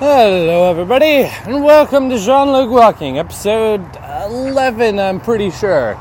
Hello everybody, and welcome to Jean-Luc Walking, episode 11, I'm pretty sure.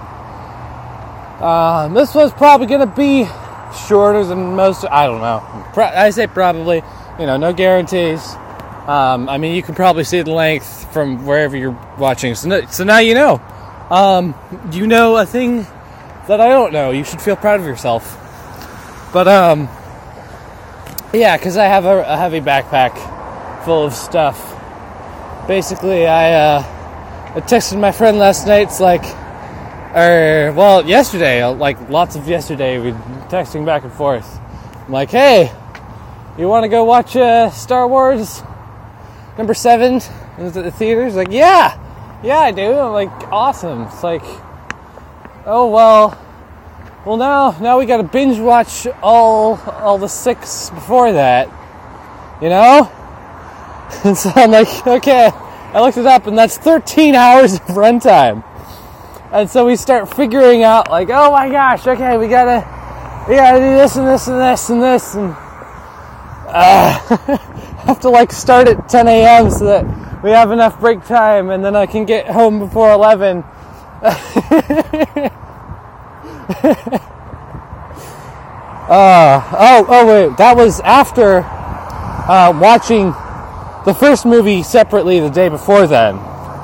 This was probably going to be shorter than most, I don't know. I say probably, no guarantees. I mean, you can probably see the length from wherever you're watching, so now you know. You know a thing that I don't know. You should feel proud of yourself. But, yeah, because I have a heavy backpack full of stuff. Basically, I texted my friend last night. It's like, yesterday, lots of yesterday, we were texting back and forth. I'm like, hey, you want to go watch Star Wars number 7 in the theaters? Like, yeah, I do. I'm like, awesome. It's like, oh, well, now we got to binge watch all the 6 before that, And so I'm like, okay, I looked it up, and that's 13 hours of runtime. And so we start figuring out, like, oh my gosh, okay, we gotta do this and this and this and this, and have to start at 10 a.m. so that we have enough break time, and then I can get home before 11. Wait, that was after watching the first movie separately the day before then.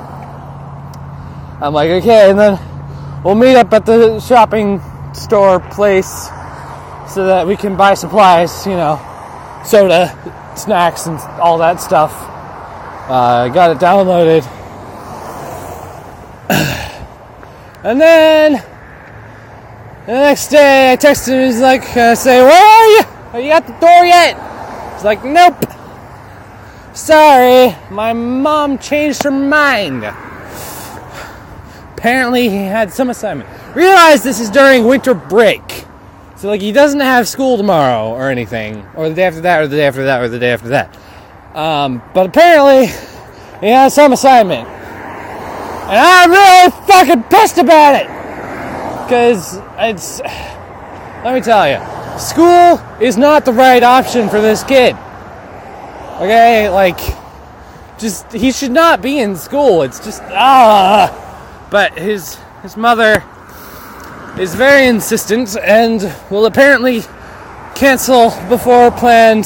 I'm like, okay, and then we'll meet up at the shopping store place so that we can buy supplies, soda, snacks, and all that stuff. I got it downloaded. And then the next day I texted him, he's like, say, where are you? Are you at the door yet? He's like, nope. Sorry, my mom changed her mind. Apparently he had some assignment. Realize this is during winter break. So he doesn't have school tomorrow or anything. Or the day after that, or the day after that, or the day after that. But apparently he has some assignment. And I'm really fucking pissed about it. Because let me tell you, school is not the right option for this kid. Okay, he should not be in school. It's just, But his mother is very insistent and will apparently cancel before planned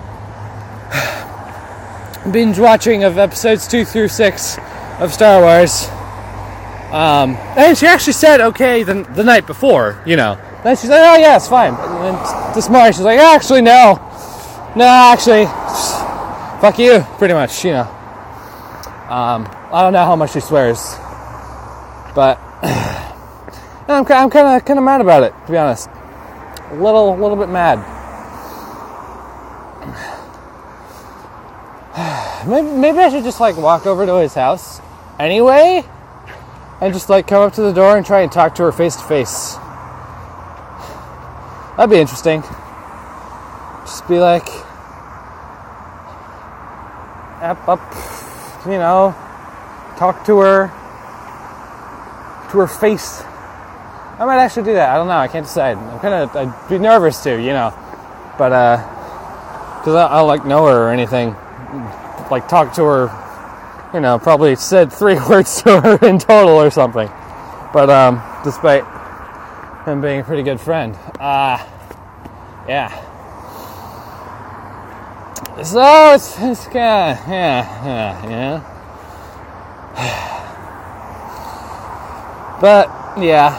binge watching of episodes 2 through 6 of Star Wars. And she actually said okay the night before, Then she's like, oh yeah, it's fine. And this morning she's like, actually, no, actually, fuck you, pretty much, I don't know how much she swears, but I'm kind of mad about it, to be honest. A little bit mad. Maybe I should just walk over to his house anyway, and just come up to the door and try and talk to her face to face. That'd be interesting. Just be like, up, talk to her face. I might actually do that. I don't know. I can't decide. I'd be nervous too, but because I don't know her or anything. Talk to her, probably said 3 words to her in total or something. But despite him being a pretty good friend, yeah. So it's kind of, yeah. But yeah.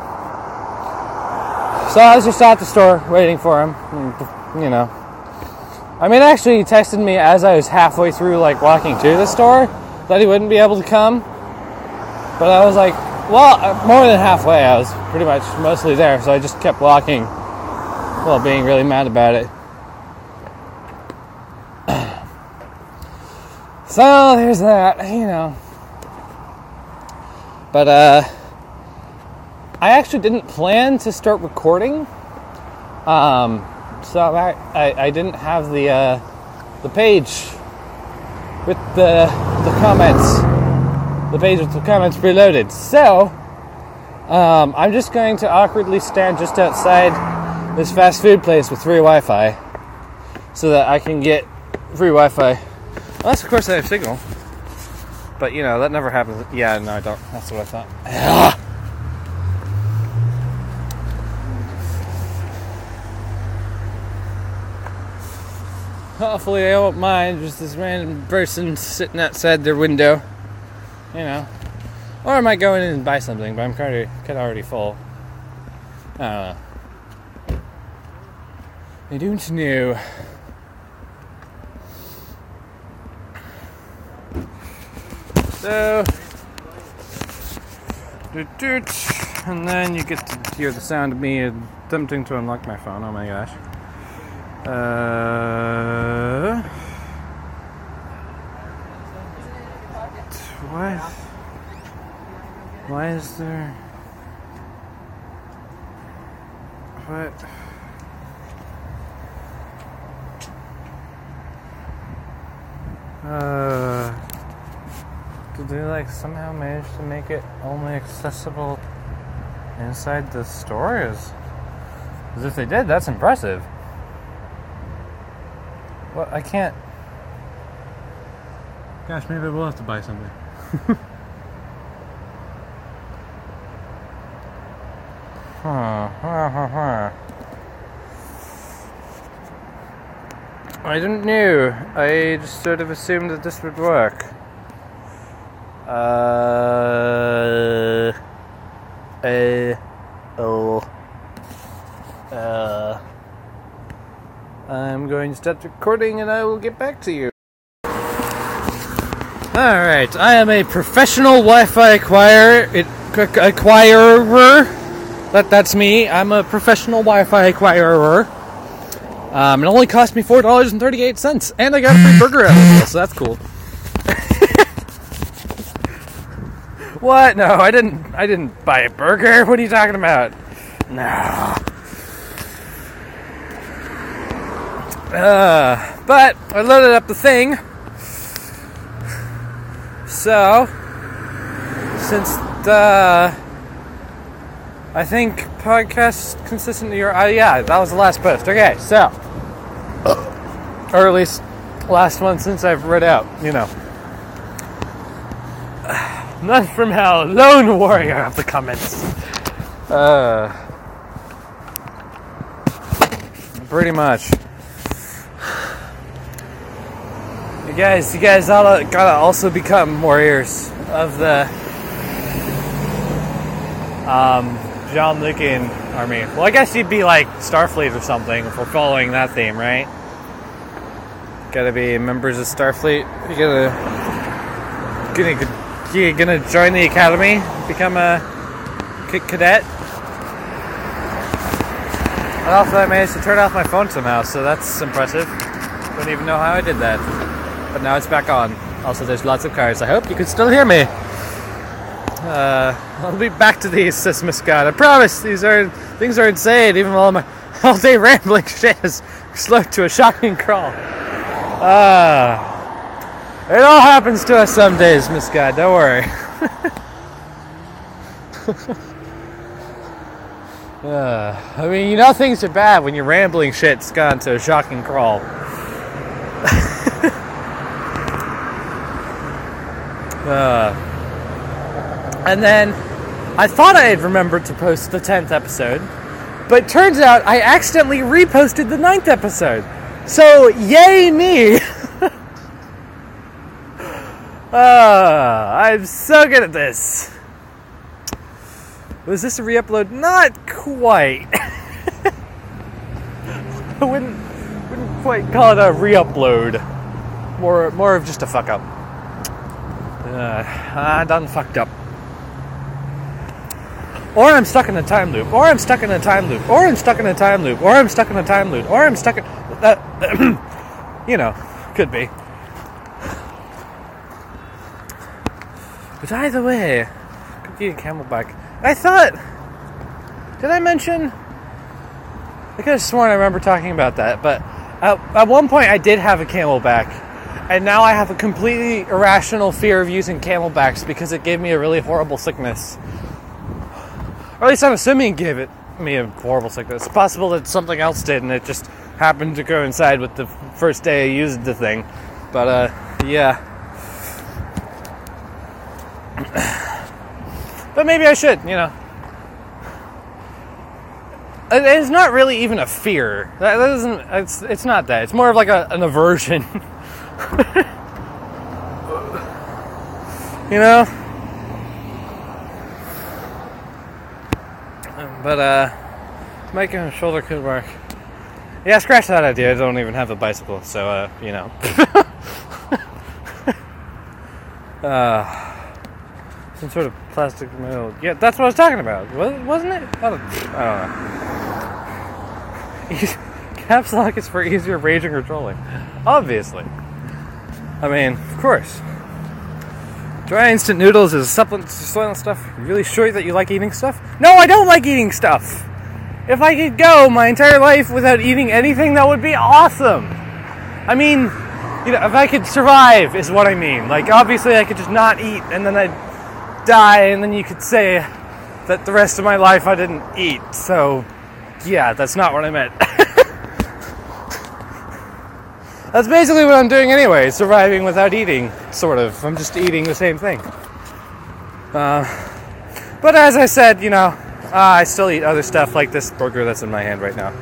So I was just at the store waiting for him, I mean, actually, he texted me as I was halfway through, walking to the store, that he wouldn't be able to come. But I was like, well, more than halfway. I was pretty much mostly there, so I just kept walking while being really mad about it. So there's that, But I actually didn't plan to start recording. So I didn't have the page with the comments. The page with the comments preloaded. So I'm just going to awkwardly stand just outside this fast food place with free Wi-Fi, so that I can get free Wi-Fi Unless, of course, I have signal. But, you know, that never happens. Yeah, no, I don't. That's what I thought. Ugh. Hopefully they won't mind just this random person sitting outside their window. You know. Or I might go in and buy something, but I'm kind of already full. I don't know. I don't know. So, and then you get to hear the sound of me attempting to unlock my phone. Oh my gosh. What? Why is there? What? Did they like somehow manage to make it only accessible inside the store? As if they did, that's impressive. Well, I can't. Gosh, maybe I will have to buy something. I didn't know. I just sort of assumed that this would work. I'm going to stop recording and I will get back to you. Alright, I am a professional Wi-Fi acquirer. That's me. I'm a professional Wi-Fi acquirer. It only cost me $4.38, and I got a free burger out of it, so that's cool. What? No, I didn't buy a burger. What are you talking about? No. But I loaded up the thing. So, since I think podcast consistent to your... yeah, that was the last post. Okay, so... or at least last one since I've read out, you know. None from hell, lone warrior of the comments. Pretty much. You guys all gotta also become warriors of the John Lucan army. Well, I guess you'd be like Starfleet or something if we're following that theme, right? Gotta be members of Starfleet. You gonna join the academy? Become a cadet? And also, I managed to turn off my phone somehow, so that's impressive. Don't even know how I did that. But now it's back on. Also, there's lots of cars. I hope you can still hear me. I'll be back to these, says Miss Scott. I promise, things are insane, even while my all-day rambling shit has slowed to a shocking crawl. It all happens to us some days, Miss Scott, don't worry. I mean, you know things are bad when your rambling shit's gone to a shocking crawl. And then I thought I had remembered to post the 10th episode, but turns out I accidentally reposted the 9th episode. So, yay me! I'm so good at this. Was this a re-upload? Not quite. I wouldn't quite call it a re-upload. More of just a fuck up. I done fucked up. Or I'm stuck in a time loop. Or I'm stuck in a time loop. Or I'm stuck in a time loop. Or I'm stuck in a time loop. Or I'm stuck in... you know, could be. But either way, Cookie and Camelback. I thought... Did I mention... I could have sworn I remember talking about that, but at one point I did have a Camelback, and now I have a completely irrational fear of using Camelbacks because it gave me a really horrible sickness. Or at least I'm assuming it gave me a horrible sickness. It's possible that something else did and it just happened to coincide with the first day I used the thing. But, Yeah. But maybe I should, you know. It's not really even a fear. That isn't. It's not that. It's more of like an aversion. You know. But making a shoulder could work. Yeah, scratch that idea. I don't even have a bicycle, so you know. Some sort of plastic metal. Yeah, that's what I was talking about. Wasn't it? I don't know. Caps lock is for easier raging or trolling. Obviously. I mean, of course. Dry instant noodles is a supplement to Soylent stuff. You really sure that you like eating stuff? No, I don't like eating stuff. If I could go my entire life without eating anything, that would be awesome. I mean, you know, if I could survive is what I mean. Like, obviously I could just not eat and then I'd die, and then you could say that the rest of my life I didn't eat. So, yeah, that's not what I meant. That's basically what I'm doing anyway, surviving without eating, sort of. I'm just eating the same thing. But as I said, you know, I still eat other stuff like this burger that's in my hand right now.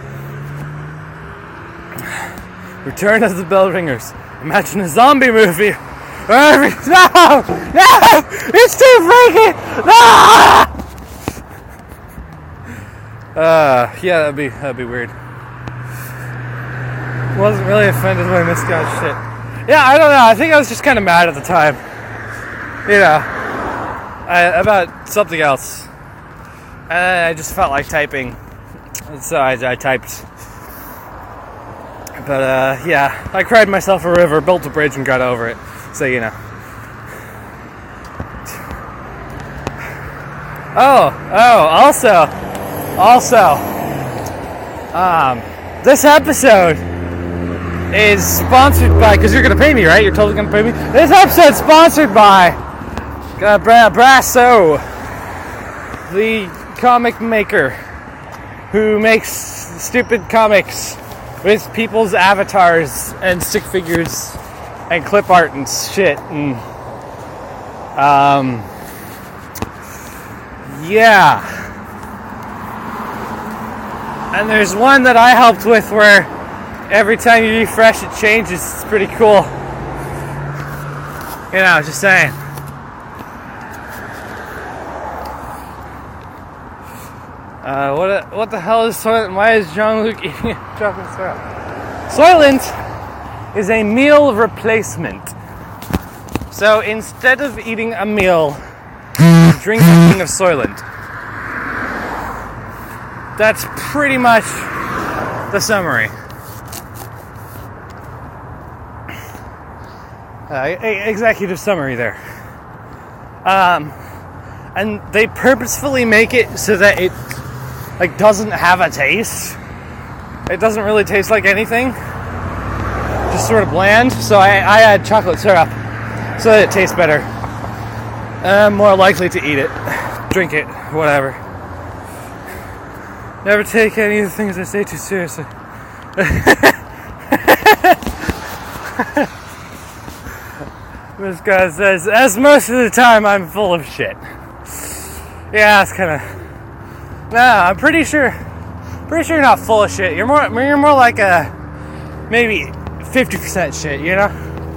Return of the Bell Ringers. Imagine a zombie movie. No! No! It's too freaky! No! Yeah, that'd be weird. Wasn't really offended by miscount shit. Yeah, I don't know. I think I was just kind of mad at the time. You know, about something else. And I just felt like typing. So I typed. But, yeah. I cried myself a river, built a bridge, and got over it. So, you know. Also, this episode is sponsored by, because you're going to pay me, right? You're totally going to pay me? This episode's sponsored by Brasso, the comic maker who makes stupid comics with people's avatars and stick figures and clip art and shit. And, yeah. And there's one that I helped with where every time you refresh it changes. It's pretty cool. You know, just saying. What the hell is Soylent? Why is Jean-Luc eating chocolate syrup? Soylent is a meal replacement. So instead of eating a meal, drink a thing of Soylent. That's pretty much the summary. Executive summary there. And they purposefully make it so that it like doesn't have a taste. It doesn't really taste like anything. Just sort of bland. So I add chocolate syrup so that it tastes better. I'm more likely to eat it, drink it, whatever. Never take any of the things I say too seriously. This guy says, as most of the time I'm full of shit. Yeah, it's kind of. Nah, I'm pretty sure you're not full of shit. You're more like a maybe 50% shit, you know.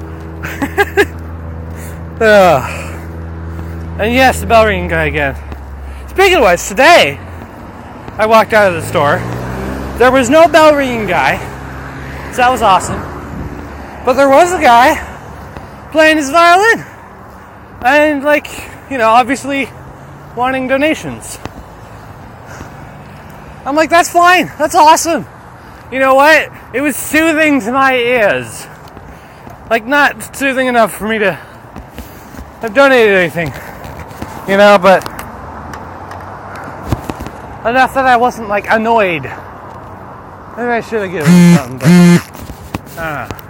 And yes, the bell ringing guy again. Speaking of which, today I walked out of the store. There was no bell ringing guy, so that was awesome. But there was a guy playing his violin, and like, you know, obviously wanting donations. I'm like, that's fine, that's awesome. You know what? It was soothing to my ears. Like, not soothing enough for me to have donated anything, you know, but enough that I wasn't like annoyed. Maybe I should have given him something, but I don't know.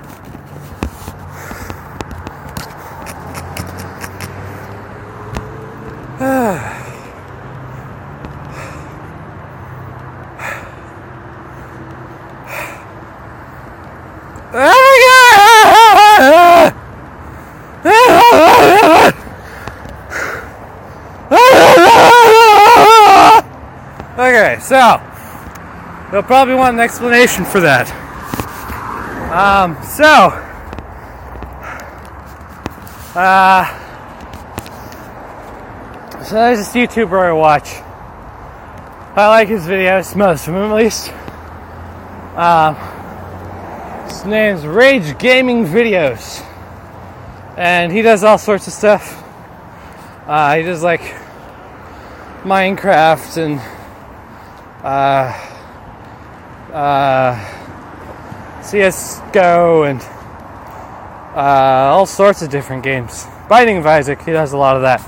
Oh my God! So, they'll probably want an explanation for that. So there's this YouTuber I watch. I like his videos, most of them at least. His name's Rage Gaming Videos, and he does all sorts of stuff. He does like Minecraft and CS:GO and all sorts of different games. Binding of Isaac, he does a lot of that.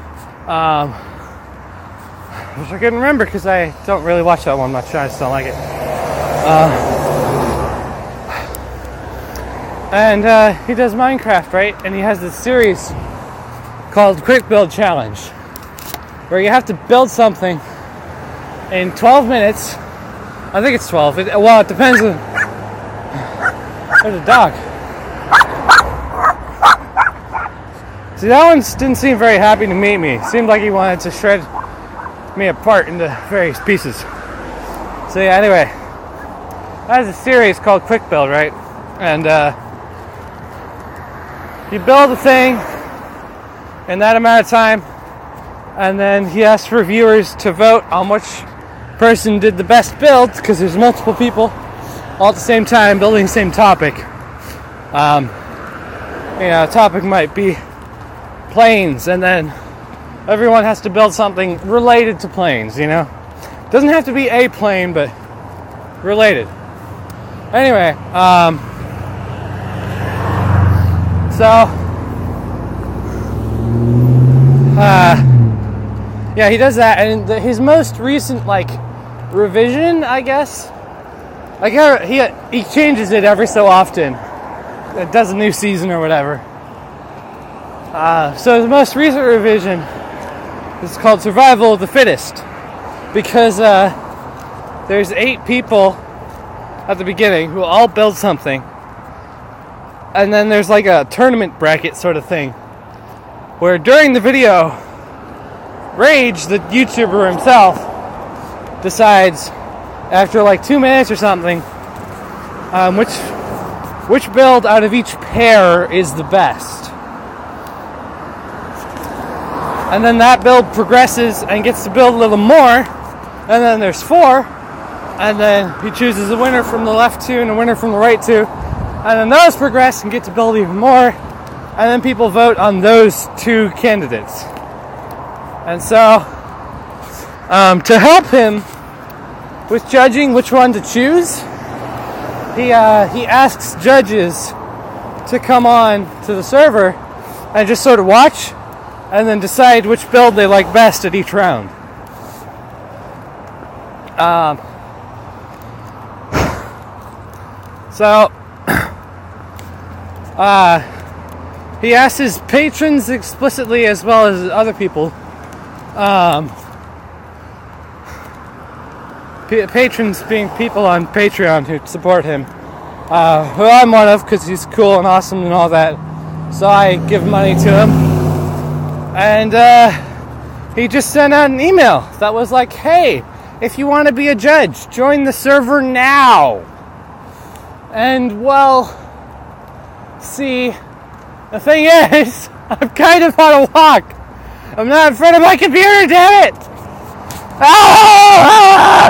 Which I couldn't remember because I don't really watch that one much. I just don't like it. And he does Minecraft, right? And he has this series called Quick Build Challenge, where you have to build something in 12 minutes. I think it's 12. It depends on... There's a dog. See, that one didn't seem very happy to meet me. Seemed like he wanted to shred me apart into various pieces. So yeah, anyway, that is a series called Quick Build, right? And you build a thing in that amount of time, and then he asks for viewers to vote on which person did the best build, because there's multiple people all at the same time building the same topic. A topic might be planes, and then everyone has to build something related to planes, Doesn't have to be a plane, but related. Anyway, yeah, he does that, and his most recent, revision, I guess, he changes it every so often. It does a new season or whatever. So the most recent revision is called Survival of the Fittest, because there's 8 people at the beginning who all build something, and then there's like a tournament bracket sort of thing, where during the video, Rage, the YouTuber himself, decides after 2 minutes or something which build out of each pair is the best. And then that build progresses and gets to build a little more, and then there's 4, and then he chooses a winner from the left 2 and a winner from the right 2, and then those progress and get to build even more, and then people vote on those 2 candidates. And so, to help him with judging which one to choose, he asks judges to come on to the server and just sort of watch and then decide which build they like best at each round. He asks his patrons explicitly, as well as other people. Patrons being people on Patreon who support him, who I'm one of because he's cool and awesome and all that. So I give money to him, and he just sent out an email that was like, "Hey, if you want to be a judge, join the server now." And well, see, the thing is, I'm kind of on a walk. I'm not in front of my computer, damn it! Ah!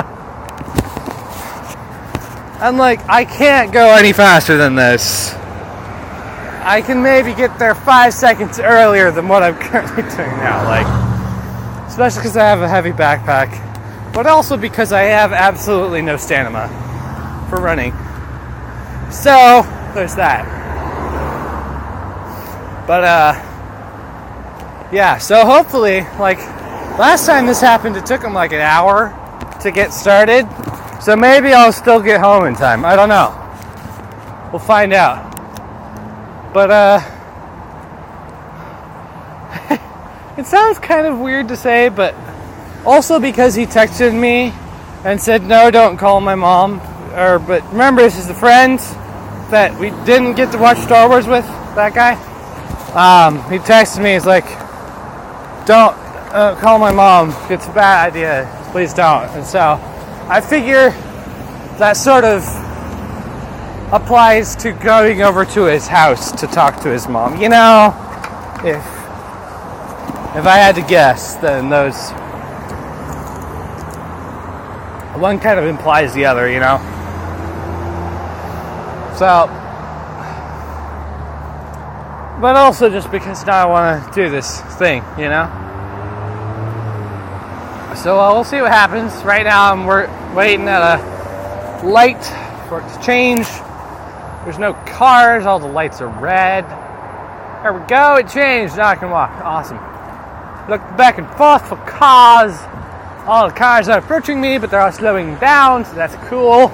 I'm I can't go any faster than this. I can maybe get there 5 seconds earlier than what I'm currently doing now, especially because I have a heavy backpack, but also because I have absolutely no stamina for running. So, there's that. But, yeah, so hopefully, last time this happened, it took him an hour to get started, so maybe I'll still get home in time. I don't know. We'll find out. But, it sounds kind of weird to say, but also because he texted me and said, "No, don't call my mom." But remember, this is the friend that we didn't get to watch Star Wars with, that guy. He texted me, he's like, "Don't call my mom, it's a bad idea, please don't." And so I figure that sort of applies to going over to his house to talk to his mom. You know, if I had to guess, then those one kind of implies the other, you know. So, but also just because now I want to do this thing, you know. So we'll see what happens. Right now I'm waiting at a light for it to change. There's no cars, all the lights are red. There we go, it changed. Now I can walk. Awesome. Look back and forth for cars. All the cars are approaching me, but they're all slowing down, so that's cool.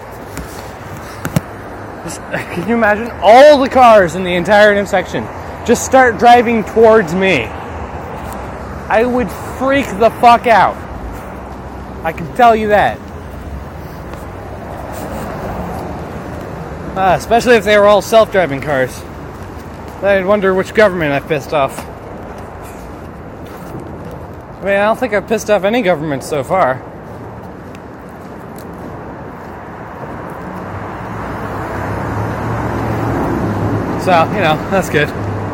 Just, can you imagine all the cars in the entire intersection just start driving towards me? I would freak the fuck out. I can tell you that. Especially if they were all self-driving cars. I'd wonder which government I pissed off. I mean, I don't think I've pissed off any government so far. So, you know, that's good.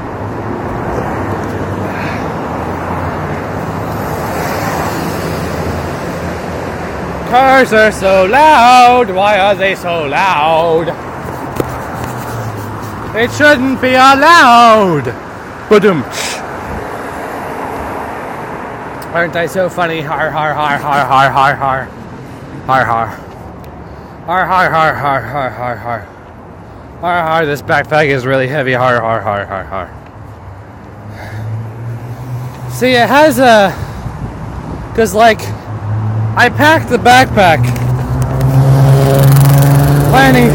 Cars are so loud. Why are they so loud? It shouldn't be allowed. Badum. Aren't I so funny? Har har har har har har har. Har har. Har har har har har har har. Har har, this backpack is really heavy. Har har har har har. See, it has a... Because, like, I packed the backpack planning...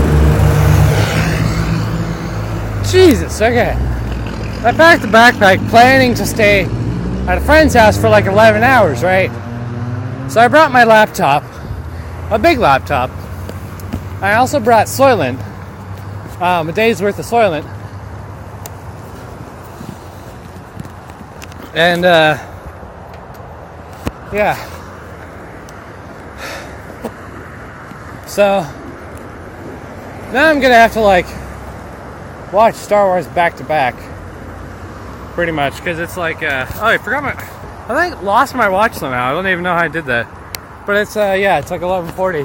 Jesus, okay. I packed the backpack planning to stay at a friend's house for like 11 hours, right? So I brought my laptop, a big laptop. I also brought Soylent, a day's worth of Soylent. And, yeah. So, now I'm gonna have to, like, watch Star Wars back to back. Pretty much, because it's like, oh, I forgot I think lost my watch somehow. I don't even know how I did that. But it's, yeah, it's like 11:40.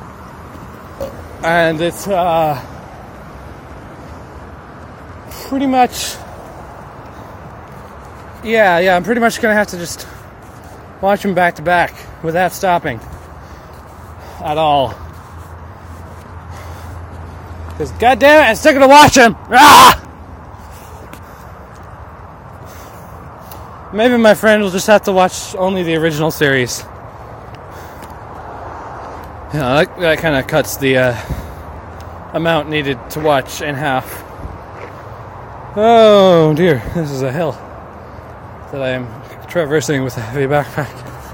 And it's, pretty much, yeah, I'm pretty much gonna have to just watch them back to back without stopping at all. Because, goddammit, I'm still gonna watch them! Ah! Maybe my friend will just have to watch only the original series. Yeah, that kind of cuts the amount needed to watch in half. Oh dear, this is a hill that I am traversing with a heavy backpack.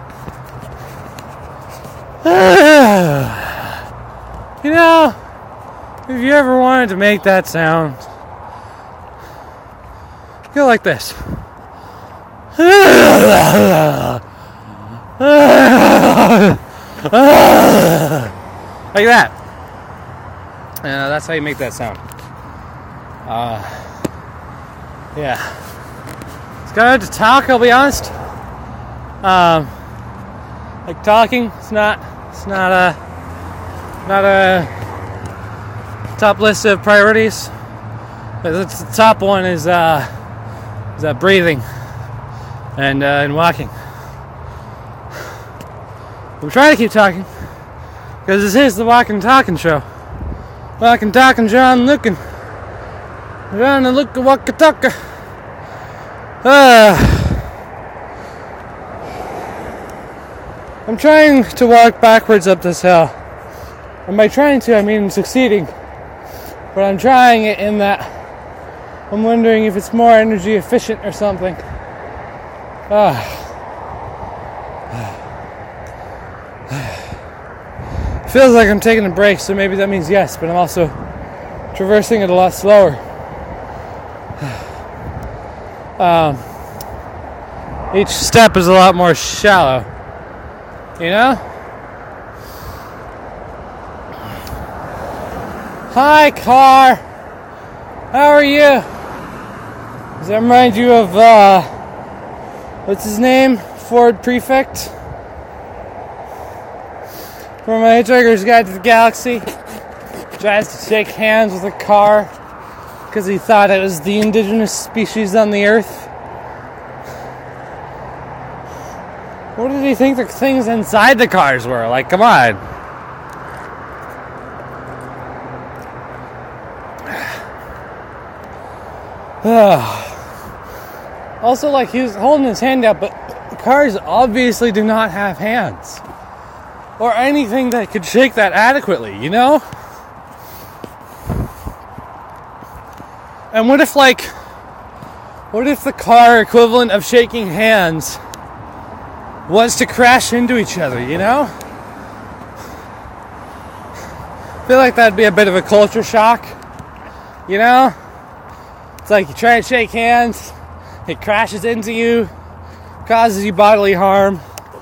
You know, if you ever wanted to make that sound, go like this. Like that. That's how you make that sound. Yeah. It's good to talk, I'll be honest. Like talking, it's not a top list of priorities. But the top one is breathing and walking. I'm trying to keep talking because this is the Walking and Talking Show. Walking, talking, John looking. John and look, walk, talk. I'm trying to walk backwards up this hill. And by trying to, I mean succeeding. But I'm trying it in that I'm wondering if it's more energy efficient or something. Feels like I'm taking a break, so maybe that means yes, but I'm also traversing it a lot slower. Each step is a lot more shallow, you know? Hi, car. How are you? Does that remind you of, what's his name? Ford Prefect? From A Hitchhiker's Guide to the Galaxy. Tries to shake hands with a car because he thought it was the indigenous species on the earth. What did he think the things inside the cars were? Like, come on. Also, like, he was holding his hand out, but cars obviously do not have hands. Or anything that could shake that adequately, you know? And what if the car equivalent of shaking hands was to crash into each other, you know? I feel like that'd be a bit of a culture shock, you know? It's like you try and shake hands, it crashes into you, causes you bodily harm.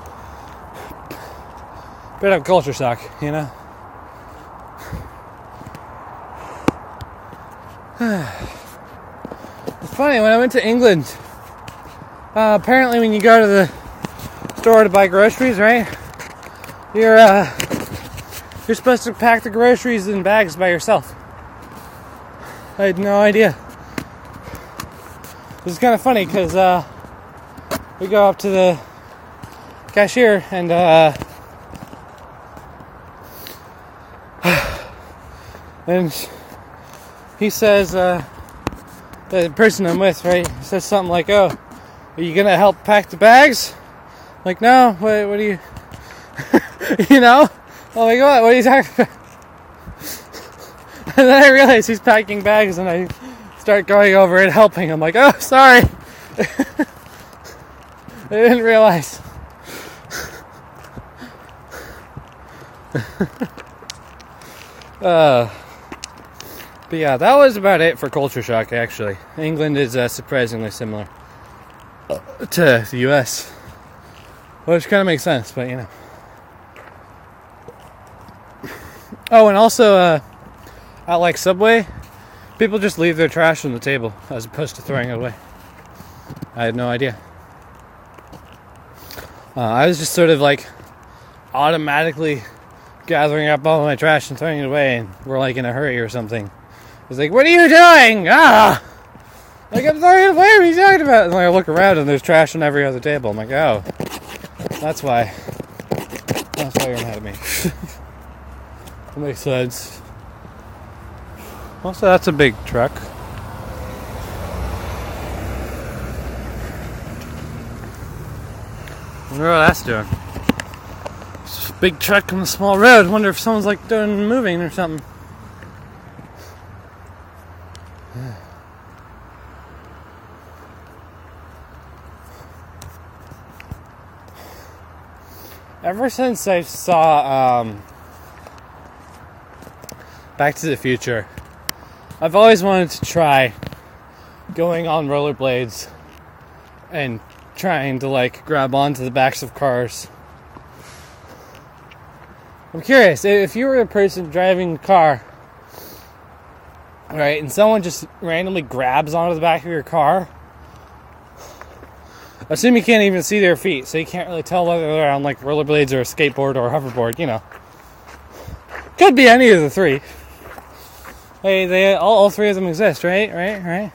Bit of a culture shock, you know? It's funny, when I went to England, apparently when you go to the store to buy groceries, right? You're supposed to pack the groceries in bags by yourself. I had no idea. This is kind of funny because we go up to the cashier and he says, the person I'm with, right, says something like, "Oh, are you gonna help pack the bags?" Like, no, what do you, you know? Oh my God, what are you talking about? And then I realize he's packing bags and I start going over and helping. I'm like, oh, sorry. I didn't realize. But yeah, that was about it for culture shock, actually. England is surprisingly similar to the US. Which kind of makes sense, but you know. Oh, and also, at like Subway, people just leave their trash on the table as opposed to throwing it away. I had no idea. I was just sort of like automatically gathering up all my trash and throwing it away, and we're like in a hurry or something. I was like, "What are you doing?" Like, I'm throwing it away, what are you talking about? And like, I look around and there's trash on every other table. I'm like, oh, that's why you're mad at me. That makes sense. Also, that's a big truck. I wonder what that's doing. It's a big truck on a small road. I wonder if someone's like doing moving or something. Ever since I saw Back to the Future, I've always wanted to try going on rollerblades and trying to like grab onto the backs of cars. I'm curious, if you were a person driving a car, right, and someone just randomly grabs onto the back of your car, assume you can't even see their feet, so you can't really tell whether they're on like rollerblades or a skateboard or a hoverboard, you know. Could be any of the three. Hey, they all three of them exist, right?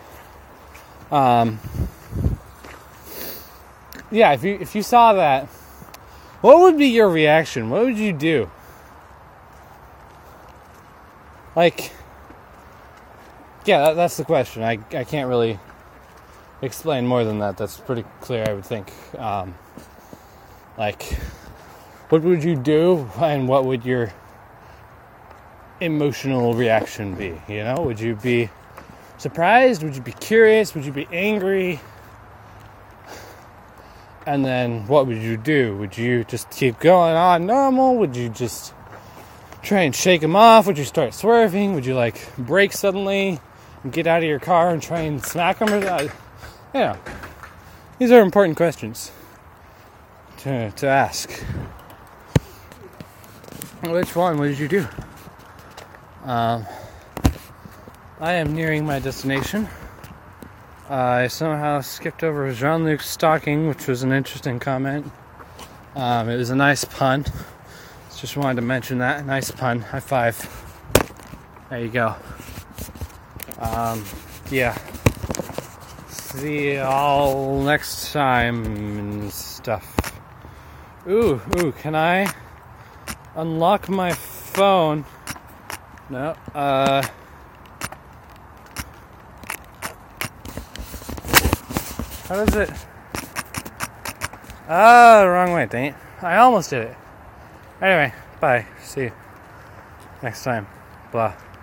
Yeah, if you saw that, what would be your reaction? What would you do? Like, yeah, that's the question. I can't really explain more than that. That's pretty clear, I would think. Like, what would you do, and what would your emotional reaction be? You know, would you be surprised? Would you be curious? Would you be angry? And then what would you do? Would you just keep going on normal? Would you just try and shake them off? Would you start swerving? Would you like brake suddenly and get out of your car and try and smack them? You know, these are important questions to ask. Which one would you do? I am nearing my destination. I somehow skipped over Jean-Luc stalking, which was an interesting comment. It was a nice pun. Just wanted to mention that. Nice pun. High five. There you go. Yeah. See y'all next time and stuff. Ooh, can I unlock my phone? No, how does it? Wrong way, dang it. I almost did it. Anyway, bye. See you next time. Blah.